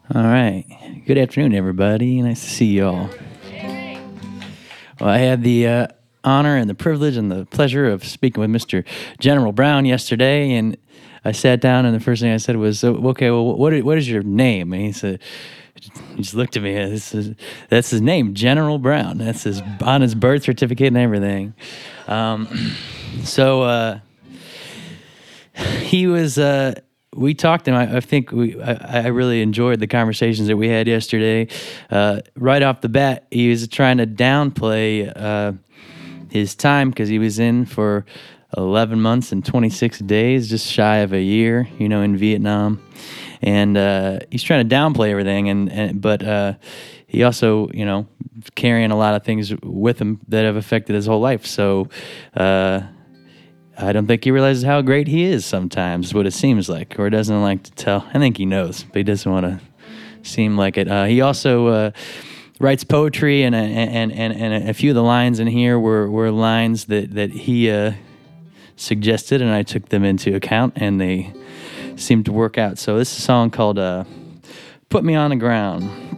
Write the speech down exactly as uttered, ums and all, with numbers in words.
All right. Good afternoon, everybody. Nice to see you all. Well, I had the uh, honor and the privilege and the pleasure of speaking with Mister General Brown yesterday, and I sat down, and the first thing I said was, "So, okay, well, what what is your name?" And he said, he just looked at me. This is that's his name, General Brown. That's his on his birth certificate and everything. Um, so uh, he was. Uh, we talked, and I, I think we. I, I really enjoyed the conversations that we had yesterday. Uh, right off the bat, he was trying to downplay uh, his time because he was in for eleven months and twenty-six days, just shy of a year, you know, in Vietnam. And uh, he's trying to downplay everything, and, and but uh, he also, you know, carrying a lot of things with him that have affected his whole life. So uh, I don't think he realizes how great he is sometimes, is what it seems like, or doesn't like to tell. I think he knows, but he doesn't want to seem like it. Uh, he also uh, writes poetry, and, and and and a few of the lines in here were, were lines that, that he uh, suggested, and I took them into account, and they seemed to work out. So this is a song called uh, Put Me on the Ground.